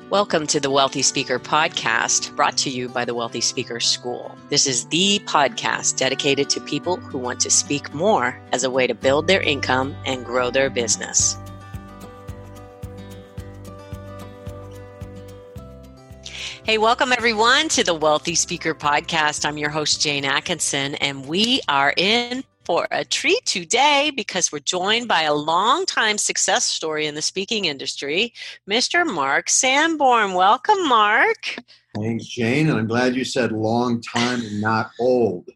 Welcome to the Wealthy Speaker Podcast, brought to you by the Wealthy Speaker School. This is the podcast dedicated to people who want to speak more as a way to build their income and grow their business. Hey, welcome everyone to the Wealthy Speaker Podcast. I'm your host, Jane Atkinson, and we are in for a treat today because we're joined by a long-time success story in the speaking industry, Mr. Mark Sanborn. Welcome, Mark. Thanks, Jane. And I'm glad you said long time and not old.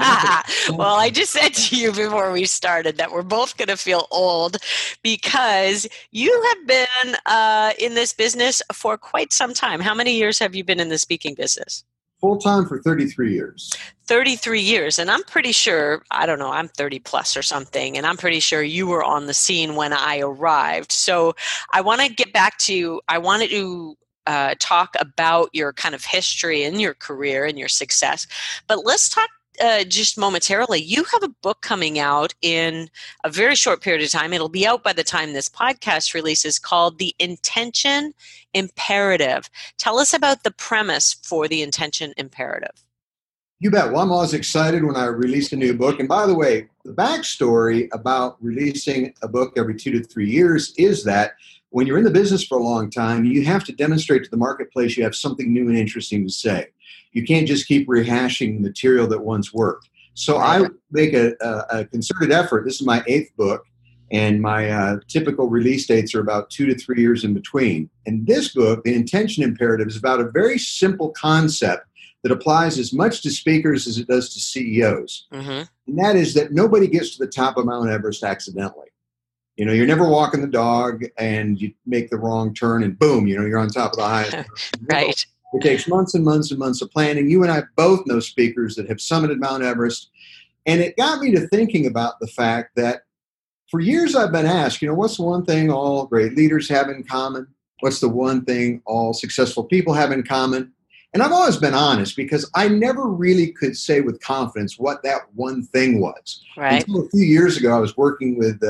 Well, I just said to you before we started that we're both going to feel old because you have been in this business for quite some time. How many years have you been in the speaking business? Full-time for 33 years. 33 years. And I'm pretty sure, I don't know, I'm 30 plus or something. And I'm pretty sure you were on the scene when I arrived. So I want to get back to, I wanted to talk about your kind of history and your career and your success. But let's talk just momentarily. You have a book coming out in a very short period of time. It'll be out by the time this podcast releases, called The Intention Imperative. Tell us about the premise for The Intention Imperative. You bet. Well, I'm always excited when I release a new book. And by the way, the backstory about releasing a book every 2 to 3 years is that when you're in the business for a long time, you have to demonstrate to the marketplace you have something new and interesting to say. You can't just keep rehashing material that once worked. So I make a concerted effort. This is my 8th book, and my typical release dates are about 2 to 3 years in between. And this book, The Intention Imperative, is about a very simple concept that applies as much to speakers as it does to CEOs. Mm-hmm. And that is that nobody gets to the top of Mount Everest accidentally. You know, you're never walking the dog and you make the wrong turn and boom, you know, you're on top of the highest. Right. It takes months and months and months of planning. You and I both know speakers that have summited Mount Everest. And it got me to thinking about the fact that for years I've been asked, you know, what's the one thing all great leaders have in common? What's the one thing all successful people have in common? And I've always been honest because I never really could say with confidence what that one thing was. Right. Until a few years ago, I was working with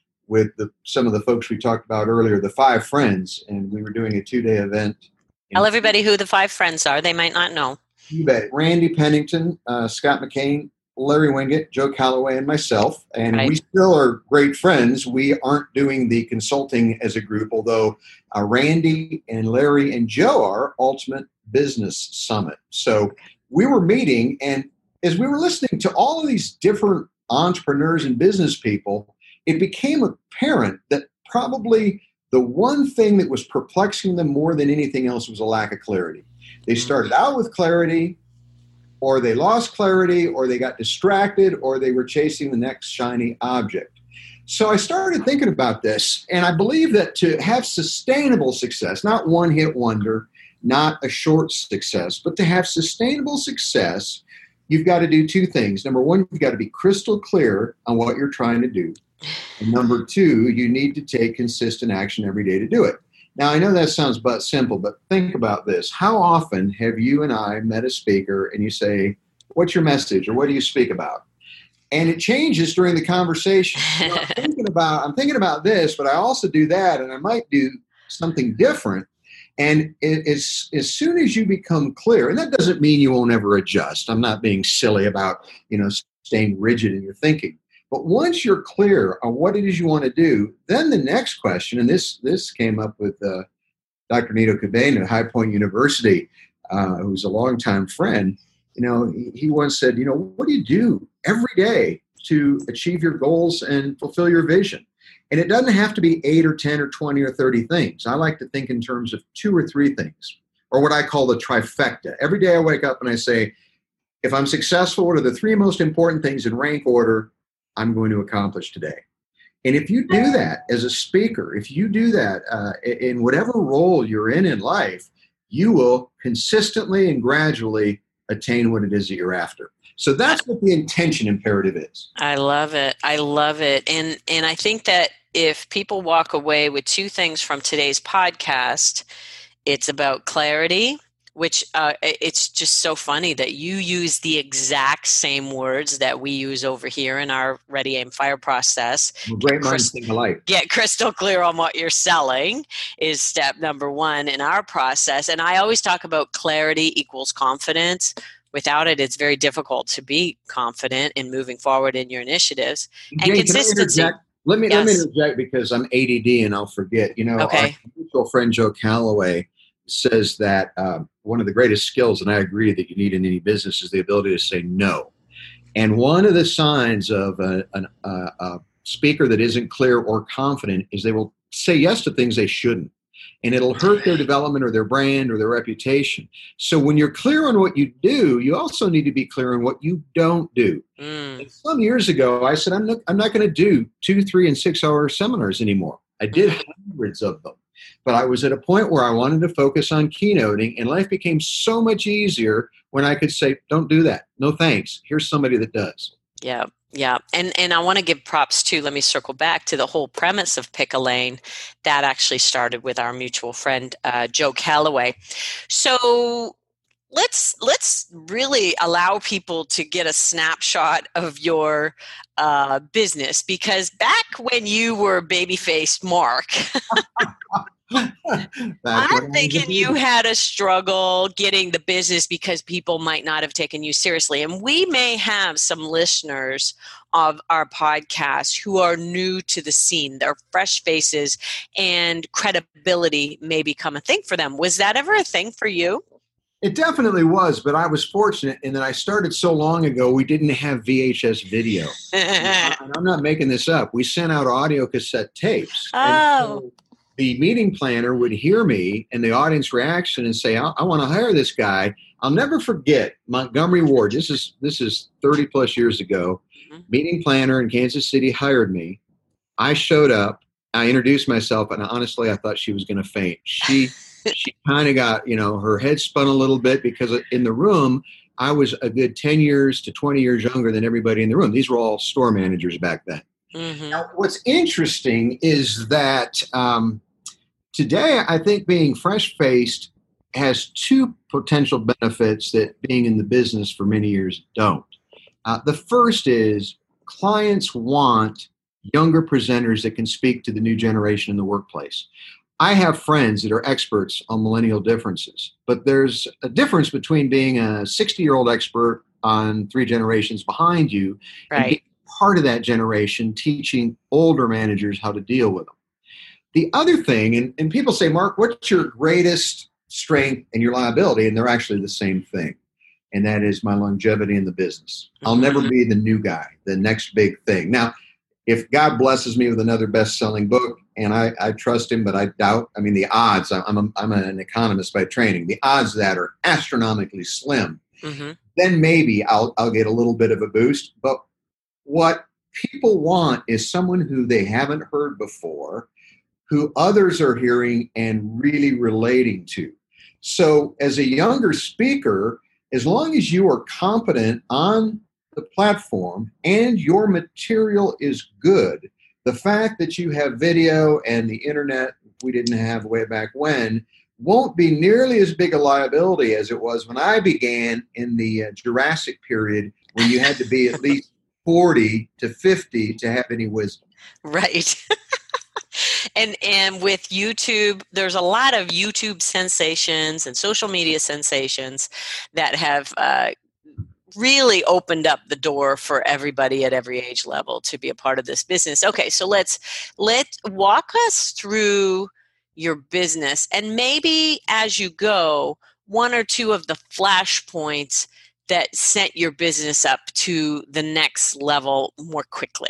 some of the folks we talked about earlier, the 5 Friends, and we were doing a 2-day event. Tell everybody who the 5 friends are. They might not know. You bet. Randy Pennington, Scott McCain, Larry Winget, Joe Calloway, and myself. And we still are great friends. We aren't doing the consulting as a group, although Randy and Larry and Joe are Ultimate Business Summit. So we were meeting, and as we were listening to all of these different entrepreneurs and business people, it became apparent that probably the one thing that was perplexing them more than anything else was a lack of clarity. They started out with clarity, or they lost clarity, or they got distracted, or they were chasing the next shiny object. So I started thinking about this, and I believe that to have sustainable success, not one-hit wonder, not a short success, but to have sustainable success, you've got to do 2 things. Number 1, you've got to be crystal clear on what you're trying to do. And number 2, you need to take consistent action every day to do it. Now, I know that sounds but simple, but think about this. How often have you and I met a speaker and you say, what's your message or what do you speak about? And it changes during the conversation. You know, I'm thinking about this, but I also do that, and I might do something different. And as soon as you become clear, and that doesn't mean you won't ever adjust. I'm not being silly about, you know, staying rigid in your thinking. But once you're clear on what it is you want to do, then the next question, and this came up with Dr. Nito Cabane at High Point University, who's a longtime friend. You know, he once said, you know, what do you do every day to achieve your goals and fulfill your vision? And it doesn't have to be 8 or 10 or 20 or 30 things. I like to think in terms of 2 or 3 things, or what I call the trifecta. Every day I wake up and I say, if I'm successful, what are the 3 most important things in rank order I'm going to accomplish today? And if you do that as a speaker, if you do that in whatever role you're in life, you will consistently and gradually attain what it is that you're after. So that's what the intention imperative is. I love it. I love it. And I think that if people walk away with 2 things from today's podcast, it's about clarity which it's just so funny that you use the exact same words that we use over here in our Ready Aim Fire process. Great minds think alike. Get crystal clear on what you're selling is step number one in our process. And I always talk about clarity equals confidence. Without it, it's very difficult to be confident in moving forward in your initiatives. And Jane, consistency. Let me interject because I'm ADD and I'll forget. Our mutual friend Joe Calloway says that one of the greatest skills, and I agree that you need in any business, is the ability to say no. And one of the signs of a speaker that isn't clear or confident is they will say yes to things they shouldn't. And it'll hurt their development or their brand or their reputation. So when you're clear on what you do, you also need to be clear on what you don't do. Some years ago, I said, I'm not going to do 2, 3, and 6 hour seminars anymore. I did hundreds of them. But I was at a point where I wanted to focus on keynoting, and life became so much easier when I could say, don't do that. No thanks. Here's somebody that does. Yeah. Yeah. And I want to give props too. Let me circle back to the whole premise of Pick a Lane that actually started with our mutual friend, Joe Calloway. So let's really allow people to get a snapshot of your business, because back when you were baby-faced Mark, I'm thinking you had a struggle getting the business because people might not have taken you seriously. And we may have some listeners of our podcast who are new to the scene. They're fresh faces, and credibility may become a thing for them. Was that ever a thing for you? It definitely was, but I was fortunate in that I started so long ago, we didn't have VHS video. And I'm not making this up. We sent out audio cassette tapes. Oh. And so the meeting planner would hear me and the audience reaction and say, I want to hire this guy. I'll never forget Montgomery Ward. This is 30 plus years ago. Meeting planner in Kansas City hired me. I showed up. I introduced myself, and honestly, I thought she was going to faint. She kind of got, her head spun a little bit because in the room, I was a good 10 years to 20 years younger than everybody in the room. These were all store managers back then. Now, what's interesting is that today, I think being fresh-faced has two potential benefits that being in the business for many years don't. The first is clients want younger presenters that can speak to the new generation in the workplace. I have friends that are experts on millennial differences, but there's a difference between being a 60-year-old expert on 3 generations behind you and being part of that generation teaching older managers how to deal with them. The other thing, and people say, Mark, what's your greatest strength and your liability? And they're actually the same thing. And that is my longevity in the business. I'll never be the new guy, the next big thing. Now, if God blesses me with another best-selling book, and I trust him, but I doubt, the odds, I'm an economist by training, the odds of that are astronomically slim. Then maybe I'll get a little bit of a boost. But what people want is someone who they haven't heard before, who others are hearing and really relating to. So as a younger speaker, as long as you are competent on the platform and your material is good, the fact that you have video and the internet, we didn't have way back when, won't be nearly as big a liability as it was when I began in the Jurassic period, when you had to be at least 40 to 50 to have any wisdom. Right. And with YouTube, there's a lot of YouTube sensations and social media sensations that have really opened up the door for everybody at every age level to be a part of this business. Okay, so let's walk us through your business, and maybe as you go, 1 or 2 of the flashpoints that sent your business up to the next level more quickly.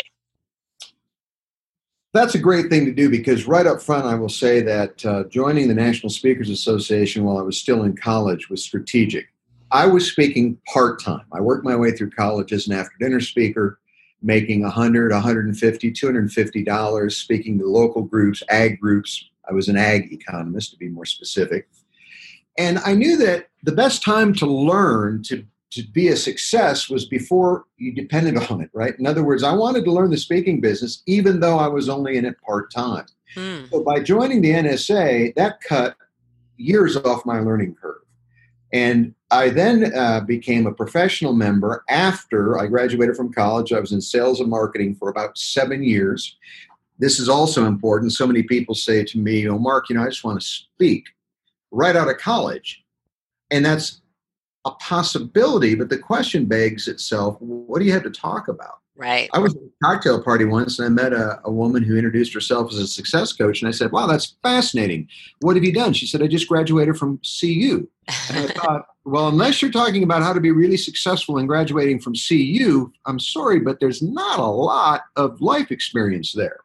That's a great thing to do, because right up front, I will say that joining the National Speakers Association while I was still in college was strategic. I was speaking part-time. I worked my way through college as an after-dinner speaker, making $100, $150, $250, speaking to local groups, ag groups. I was an ag economist, to be more specific. And I knew that the best time to learn to be a success was before you depended on it, right? In other words, I wanted to learn the speaking business, even though I was only in it part-time. So by joining the NSA, that cut years off my learning curve. And I then became a professional member after I graduated from college. I was in sales and marketing for about 7 years. This is also important. So many people say to me, Mark, I just want to speak right out of college. And that's a possibility, but the question begs itself, what do you have to talk about? Right. I was at a cocktail party once and I met a woman who introduced herself as a success coach. And I said, wow, that's fascinating. What have you done? She said, I just graduated from CU. And I thought, well, unless you're talking about how to be really successful in graduating from CU, I'm sorry, but there's not a lot of life experience there.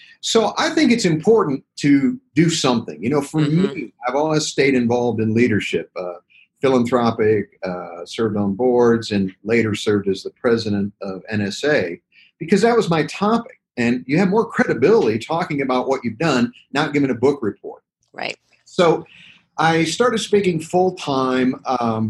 So I think it's important to do something. For me, I've always stayed involved in leadership, philanthropic, served on boards, and later served as the president of NSA, because that was my topic. And you have more credibility talking about what you've done, not giving a book report. Right. So I started speaking full time,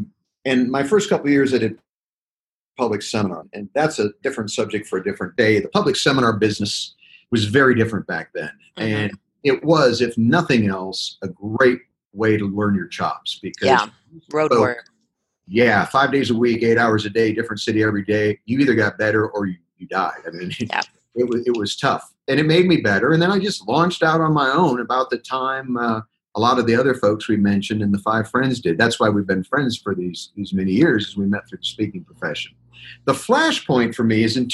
and my first couple of years I did public seminar, and that's a different subject for a different day. The public seminar business was very different back then, and it was, if nothing else, a great way to learn your chops, because road work. Yeah, 5 days a week, 8 hours a day, different city every day. You either got better or you died. I mean, it was tough, and it made me better. And then I just launched out on my own about the time a lot of the other folks we mentioned and the 5 friends did. That's why we've been friends for these many years, as we met through the speaking profession. The flashpoint for me is in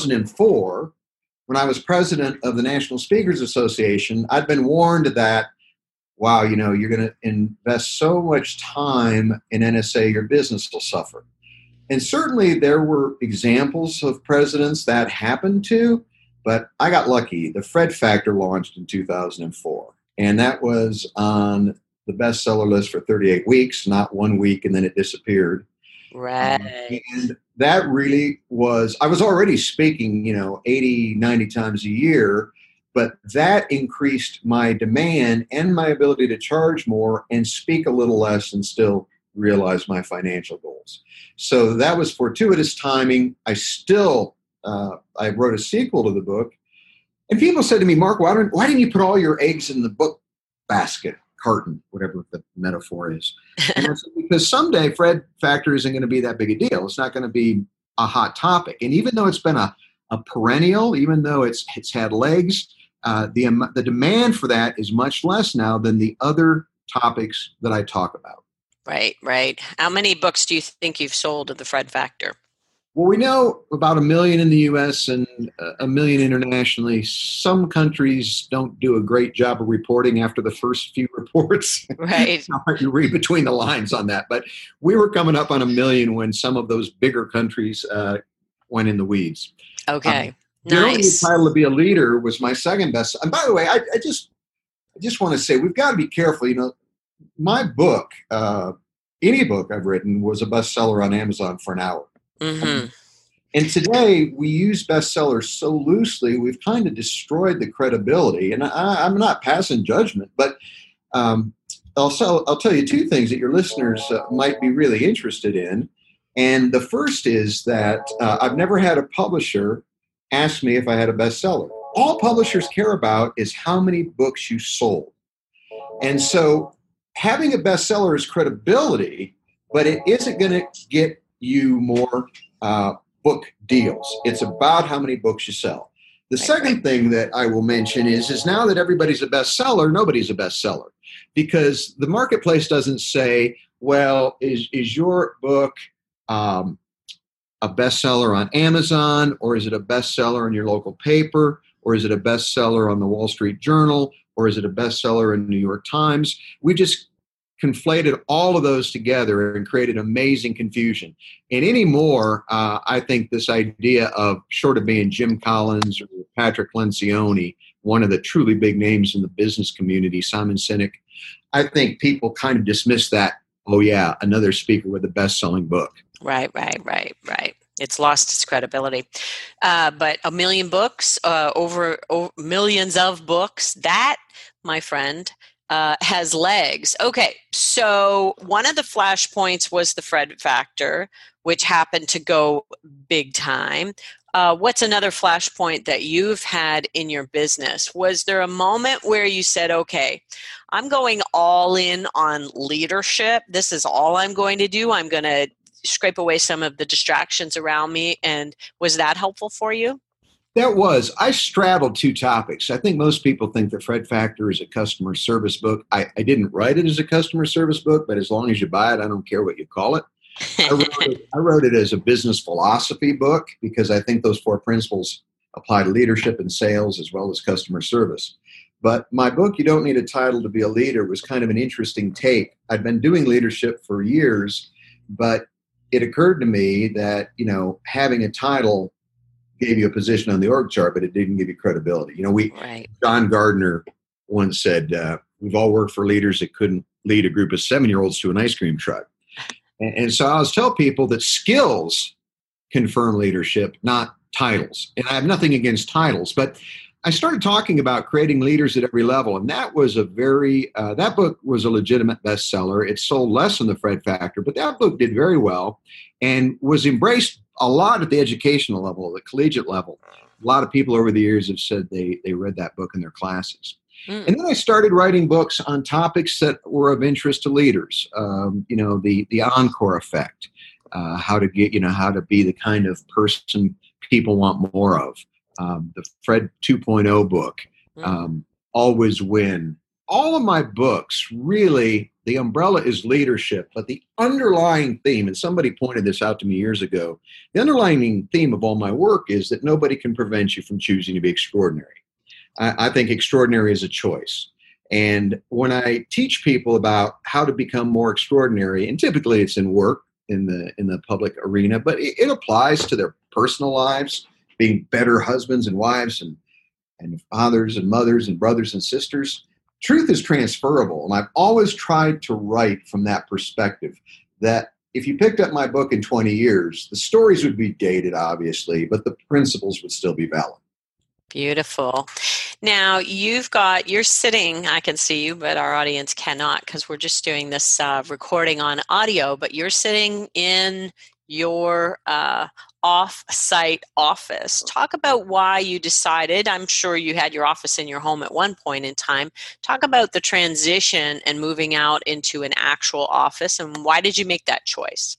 2004, when I was president of the National Speakers Association. I'd been warned that, wow, you're going to invest so much time in NSA, your business will suffer. And certainly there were examples of presidents that happened to, but I got lucky. The Fred Factor launched in 2004, and that was on the bestseller list for 38 weeks, not 1 week, and then it disappeared. Right. And that really was, I was already speaking, 80, 90 times a year, but that increased my demand and my ability to charge more and speak a little less and still realize my financial goals. So that was fortuitous timing. I wrote a sequel to the book, and people said to me, Mark, why didn't you put all your eggs in the book basket, carton, whatever the metaphor is? And I said, because someday Fred Factor isn't going to be that big a deal. It's not going to be a hot topic. And even though it's been a perennial, even though it's had legs, the demand for that is much less now than the other topics that I talk about. Right. How many books do you think you've sold of the Fred Factor? Well, we know about 1 million in the U.S. and 1 million internationally. Some countries don't do a great job of reporting after the first few reports. Right. You read between the lines on that. But we were coming up on 1 million when some of those bigger countries went in the weeds. Okay. Nice. The title to be a leader was my second best. And by the way, I just want to say we've got to be careful. My book, any book I've written, was a bestseller on Amazon for an hour. Mm-hmm. And today we use bestsellers so loosely, we've kind of destroyed the credibility. And I'm not passing judgment, but I'll tell you 2 things that your listeners might be really interested in. And the first is that I've never had a publisher ask me if I had a bestseller. All publishers care about is how many books you sold. And so having a bestseller is credibility, but it isn't going to get you more book deals. It's about how many books you sell. The second thing that I will mention is now that everybody's a bestseller, nobody's a bestseller, because the marketplace doesn't say, well, is your book a bestseller on Amazon, or is it a bestseller in your local paper, or is it a bestseller on the Wall Street Journal, or is it a bestseller in New York Times? We just conflated all of those together and created amazing confusion. And anymore, I think this idea of, short of being Jim Collins or Patrick Lencioni, one of the truly big names in the business community, Simon Sinek, I think people kind of dismiss that, oh yeah, another speaker with a best-selling book. Right. It's lost its credibility. But 1 million books, over millions of books, that, my friend, has legs. Okay, so one of the flashpoints was the Fred Factor, which happened to go big time. What's another flashpoint that you've had in your business? Was there a moment where you said, okay, I'm going all in on leadership. This is all I'm going to do. I'm going to scrape away some of the distractions around me. And was that helpful for you? That was. I straddled two topics. I think most people think the Fred Factor is a customer service book. I didn't write it as a customer service book, but as long as you buy it, I don't care what you call it. I wrote it as a business philosophy book because I think those four principles apply to leadership and sales as well as customer service. But my book, You Don't Need a Title to Be a Leader, was kind of an interesting take. I'd been doing leadership for years, but it occurred to me that, having a title gave you a position on the org chart, but it didn't give you credibility. Right. John Gardner once said, we've all worked for leaders that couldn't lead a group of 7-year-olds to an ice cream truck. And so I always tell people that skills confirm leadership, not titles. And I have nothing against titles, but I started talking about creating leaders at every level. And that was that book was a legitimate bestseller. It sold less than the Fred Factor, but that book did very well and was embraced a lot at the educational level, the collegiate level. A lot of people over the years have said they read that book in their classes. And then I started writing books on topics that were of interest to leaders. The Encore effect, how to be the kind of person people want more of. The Fred 2.0 book, Always Win. All of my books, really, the umbrella is leadership, but the underlying theme, and somebody pointed this out to me years ago, the underlying theme of all my work is that nobody can prevent you from choosing to be extraordinary. I think extraordinary is a choice. And when I teach people about how to become more extraordinary, and typically it's in work, in the public arena, but it applies to their personal lives, being better husbands and wives and fathers and mothers and brothers and sisters. Truth is transferable. And I've always tried to write from that perspective, that if you picked up my book in 20 years, the stories would be dated, obviously, but the principles would still be valid. Beautiful. Now you're sitting, I can see you, but our audience cannot because we're just doing this recording on audio, but you're sitting in your off-site office. Talk about why you decided, I'm sure you had your office in your home at one point in time. Talk about the transition and moving out into an actual office, and why did you make that choice?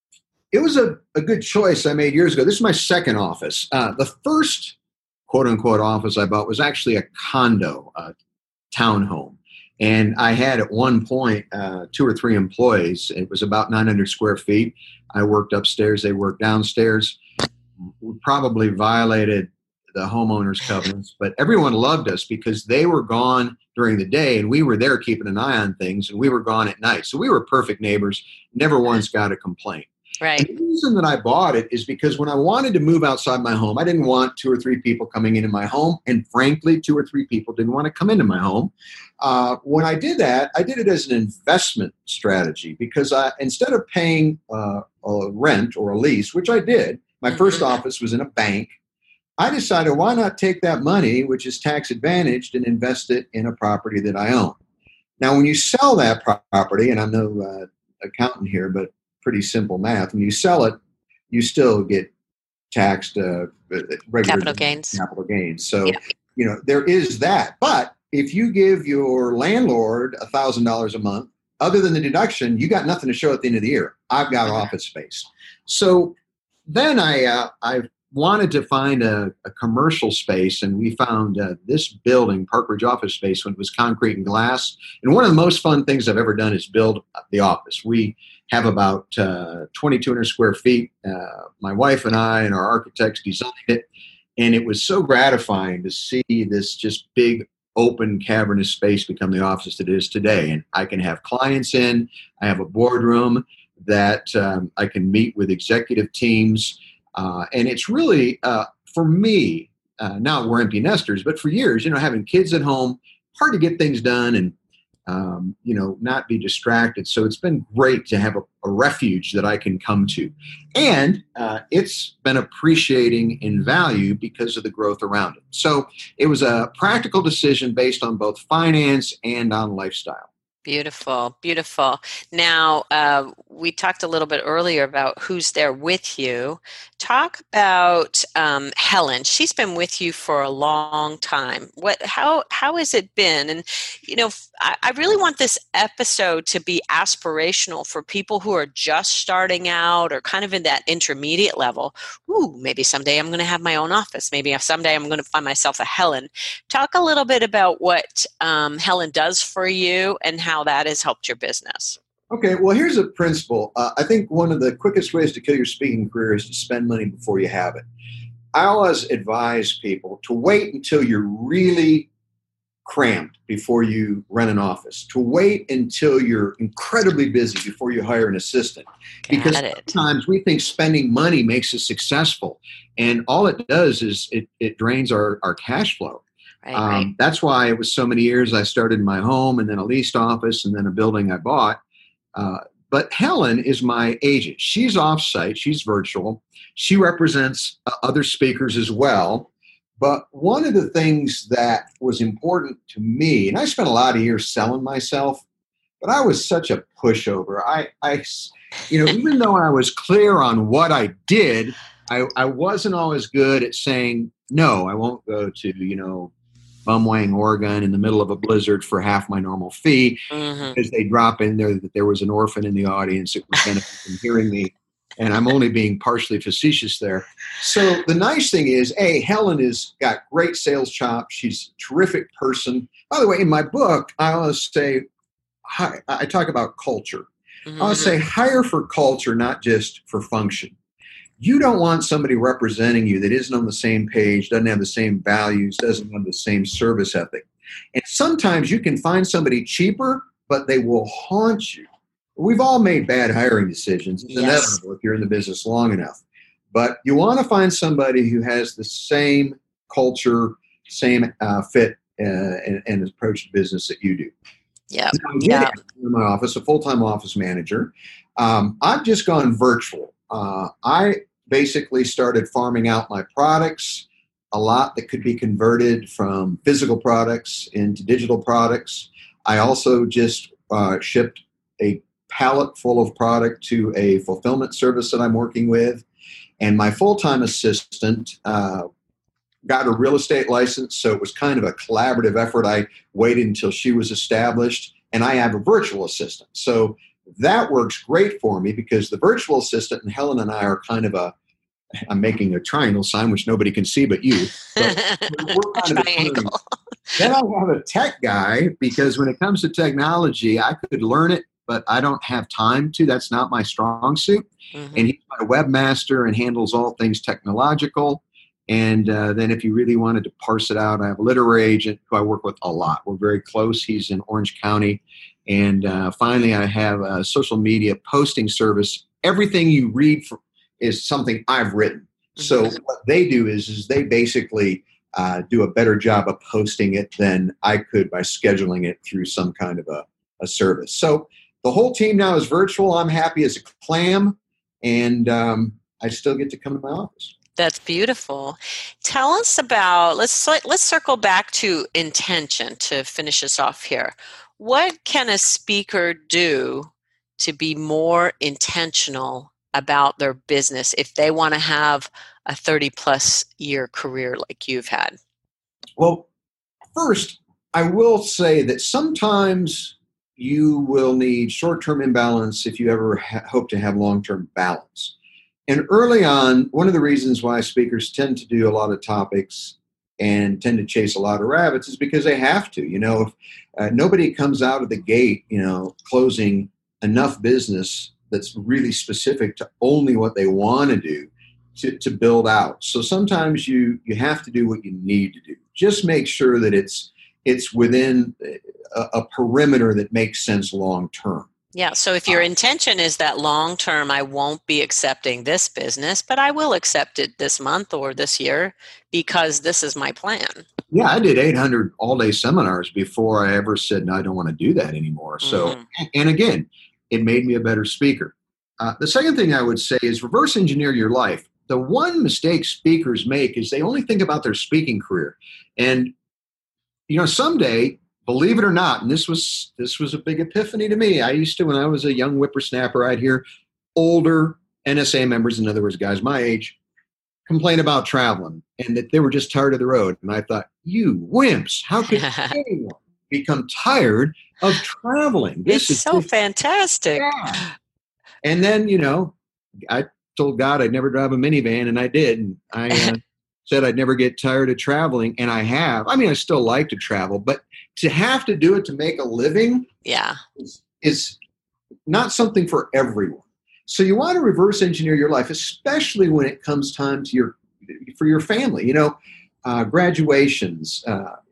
It was a good choice I made years ago. This is my second office. The first quote-unquote office I bought was actually a condo, a townhome. And I had at one point 2 or 3 employees. It was about 900 square feet. I worked upstairs. They worked downstairs. We probably violated the homeowners' covenants, but everyone loved us because they were gone during the day and we were there keeping an eye on things, and we were gone at night. So we were perfect neighbors. Never once got a complaint. Right. And the reason that I bought it is because when I wanted to move outside my home, I didn't want 2 or 3 people coming into my home. And frankly, 2 or 3 people didn't want to come into my home. When I did that, I did it as an investment strategy because instead of paying a rent or a lease, which I did, my first office was in a bank. I decided, why not take that money, which is tax advantaged, and invest it in a property that I own. Now, when you sell that property, and I'm no accountant here, but pretty simple math. When you sell it, you still get taxed regular capital gains. So, there is that. But if you give your landlord $1,000 a month, other than the deduction, you got nothing to show at the end of the year. I've got office space. So then I wanted to find a commercial space, and we found this building, Park Ridge Office Space, when it was concrete and glass. And one of the most fun things I've ever done is build the office. We have about 2,200 square feet. My wife and I and our architects designed it, and it was so gratifying to see this just big, open, cavernous space become the office that it is today. And I can have clients in. I have a boardroom that I can meet with executive teams. And it's really, for me, now we're empty nesters, but for years, having kids at home, hard to get things done and, not be distracted. So it's been great to have a refuge that I can come to. And it's been appreciating in value because of the growth around it. So it was a practical decision based on both finance and on lifestyle. Beautiful, beautiful. Now, we talked a little bit earlier about who's there with you. Talk about Helen. She's been with you for a long time. How has it been? And I really want this episode to be aspirational for people who are just starting out or kind of in that intermediate level. Ooh, maybe someday I'm going to have my own office. Maybe someday I'm going to find myself a Helen. Talk a little bit about what Helen does for you and how that has helped your business. Okay, well, here's a principle. I think one of the quickest ways to kill your speaking career is to spend money before you have it. I always advise people to wait until you're really crammed before you rent an office, to wait until you're incredibly busy before you hire an assistant. Because sometimes we think spending money makes us successful, and all it does is it drains our cash flow. Right. That's why it was so many years I started in my home and then a leased office and then a building I bought. But Helen is my agent. She's offsite. She's virtual. She represents other speakers as well. But one of the things that was important to me, and I spent a lot of years selling myself, but I was such a pushover. Even though I was clear on what I did, I wasn't always good at saying, no, I won't go to, Bumwang, Oregon in the middle of a blizzard for half my normal fee, because they drop in there that there was an orphan in the audience that would benefit from hearing me. And I'm only being partially facetious there. So the nice thing is, Helen has got great sales chops. She's a terrific person. By the way, in my book, I always say, I talk about culture. I always say hire for culture, not just for function. You don't want somebody representing you that isn't on the same page, doesn't have the same values, doesn't have the same service ethic. And sometimes you can find somebody cheaper, but they will haunt you. We've all made bad hiring decisions. It's inevitable if you're in the business long enough. But you want to find somebody who has the same culture, same fit and approach to business that you do. Yeah. In my office, a full-time office manager. I've just gone virtual. I basically started farming out my products, a lot that could be converted from physical products into digital products. I also just shipped a pallet full of product to a fulfillment service that I'm working with. And my full-time assistant got a real estate license, so it was kind of a collaborative effort. I waited until she was established, and I have a virtual assistant. So that works great for me because the virtual assistant and Helen and I are kind of I'm making a triangle sign, which nobody can see but you. We're kind triangle. Then I have a tech guy because when it comes to technology, I could learn it, but I don't have time to. That's not my strong suit. And he's my webmaster and handles all things technological. And then if you really wanted to parse it out, I have a literary agent who I work with a lot. We're very close. He's in Orange County. And finally, I have a social media posting service. Everything you read is something I've written. So what they do is they basically do a better job of posting it than I could by scheduling it through some kind of a service. So the whole team now is virtual. I'm happy as a clam, and I still get to come to my office. That's beautiful. Tell us about, let's circle back to intention to finish us off here. What can a speaker do to be more intentional about their business if they want to have a 30-plus year career like you've had? Well, first, I will say that sometimes you will need short-term imbalance if you ever hope to have long-term balance. And early on, one of the reasons why speakers tend to do a lot of topics and tend to chase a lot of rabbits is because they have to. If nobody comes out of the gate, closing enough business that's really specific to only what they want to do to build out. So sometimes you have to do what you need to do. Just make sure that it's within a perimeter that makes sense long term. Yeah, so if your intention is that long term, I won't be accepting this business, but I will accept it this month or this year because this is my plan. Yeah, I did 800 all-day seminars before I ever said, no, I don't want to do that anymore. So, and again, it made me a better speaker. The second thing I would say is reverse engineer your life. The one mistake speakers make is they only think about their speaking career. And, someday believe it or not, and this was a big epiphany to me. I used to, when I was a young whippersnapper, I'd hear older NSA members, in other words, guys my age, complain about traveling and that they were just tired of the road. And I thought, you wimps, how could anyone become tired of traveling? This is so fantastic. Yeah. And then, I told God I'd never drive a minivan, and I did. And I said I'd never get tired of traveling, and I have. I mean, I still like to travel, but to have to do it to make a living is not something for everyone. So you want to reverse engineer your life, especially when it comes time to for your family. Graduations.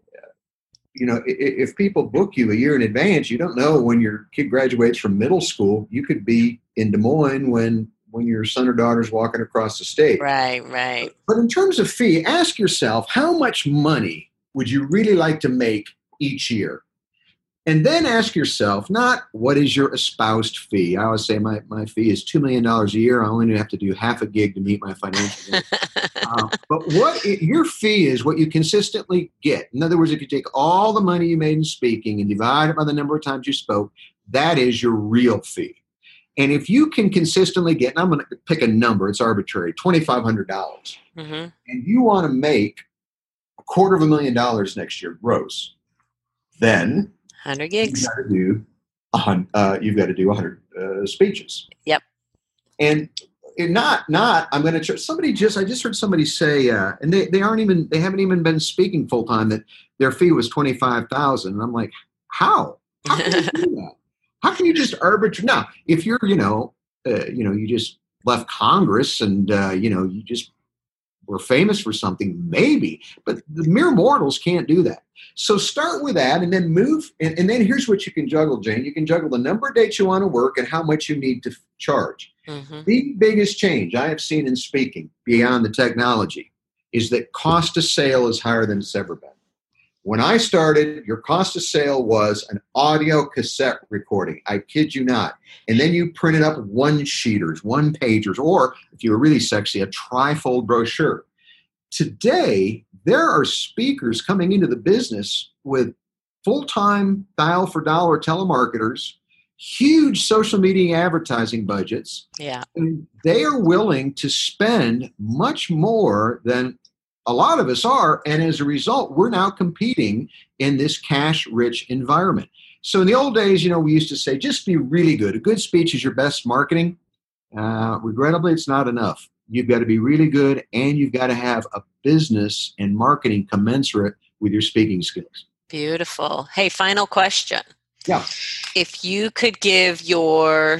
If people book you a year in advance, you don't know when your kid graduates from middle school. You could be in Des Moines when your son or daughter's walking across the state. Right. But in terms of fee, ask yourself, how much money would you really like to make each year? And then ask yourself, not what is your espoused fee. I always say my fee is $2 million a year. I only have to do half a gig to meet my financial goals. But your fee is what you consistently get. In other words, if you take all the money you made in speaking and divide it by the number of times you spoke, that is your real fee. And if you can consistently get, and I'm going to pick a number, it's arbitrary, $2,500, and you want to make $250,000 next year gross, then 100 gigs. You've got to do 100 speeches. Yep. And not. I'm going to. I just heard somebody say, and they haven't even been speaking full time, that their fee was $25,000. And I'm like, how? How can you do that? How can you just arbitrate? Now, if you're, you just left Congress and you just were famous for something, maybe, but the mere mortals can't do that. So start with that and then move. And then here's what you can juggle, Jane. You can juggle the number of dates you want to work and how much you need to charge. The biggest change I have seen in speaking beyond the technology is that cost of sale is higher than it's ever been. When I started, your cost of sale was an audio cassette recording. I kid you not. And then you printed up one-sheeters, one-pagers, or if you were really sexy, a trifold brochure. Today, there are speakers coming into the business with full-time dial-for-dollar telemarketers, huge social media advertising budgets. Yeah. And they are willing to spend much more than a lot of us are, and as a result, we're now competing in this cash-rich environment. So in the old days, we used to say, just be really good. A good speech is your best marketing. Regrettably, it's not enough. You've got to be really good, and you've got to have a business and marketing commensurate with your speaking skills. Beautiful. Hey, final question. Yeah. If you could give your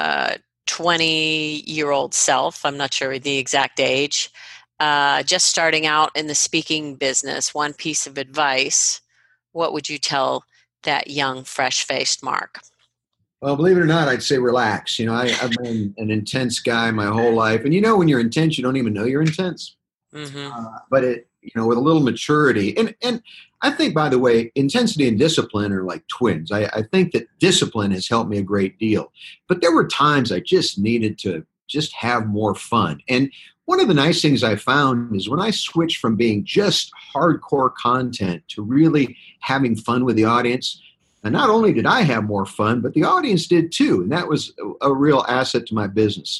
20-year-old self, I'm not sure the exact age, just starting out in the speaking business, one piece of advice, what would you tell that young, fresh-faced Mark? Well, believe it or not, I'd say relax. I've been an intense guy my whole life. And when you're intense, you don't even know you're intense. But with a little maturity. And I think, by the way, intensity and discipline are like twins. I think that discipline has helped me a great deal. But there were times I just needed to just have more fun. And one of the nice things I found is when I switched from being just hardcore content to really having fun with the audience, and not only did I have more fun, but the audience did too. And that was a real asset to my business.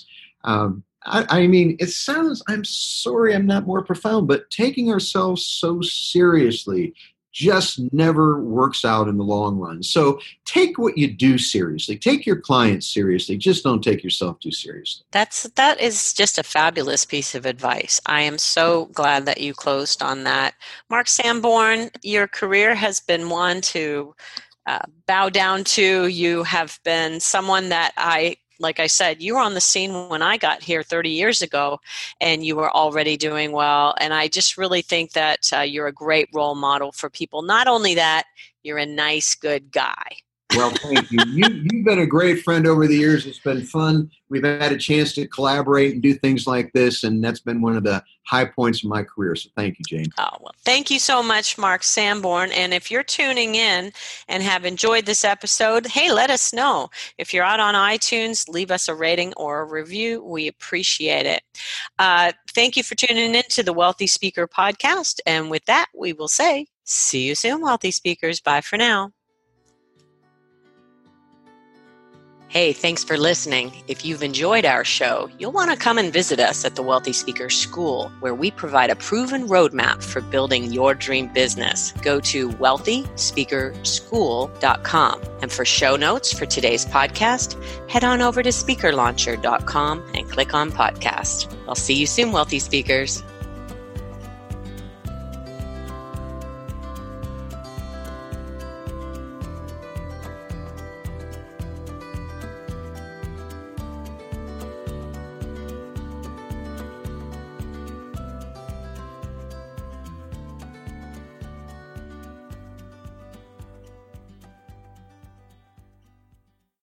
It sounds, I'm sorry I'm not more profound, but taking ourselves so seriously just never works out in the long run. So take what you do seriously. Take your clients seriously. Just don't take yourself too seriously. That is just a fabulous piece of advice. I am so glad that you closed on that. Mark Sanborn, your career has been one to bow down to. You have been someone that like I said, you were on the scene when I got here 30 years ago, and you were already doing well. And I just really think that you're a great role model for people. Not only that, you're a nice, good guy. Well, thank you. You've been a great friend over the years. It's been fun. We've had a chance to collaborate and do things like this, and that's been one of the high points of my career. So thank you, Jane. Oh, well, thank you so much, Mark Sanborn. And if you're tuning in and have enjoyed this episode, hey, let us know. If you're out on iTunes, leave us a rating or a review. We appreciate it. Thank you for tuning in to the Wealthy Speaker Podcast. And with that, we will say See you soon, Wealthy Speakers. Bye for now. Hey, thanks for listening. If you've enjoyed our show, you'll want to come and visit us at the Wealthy Speaker School, where we provide a proven roadmap for building your dream business. Go to wealthyspeakerschool.com. And for show notes for today's podcast, head on over to speakerlauncher.com and click on podcast. I'll see you soon, Wealthy Speakers.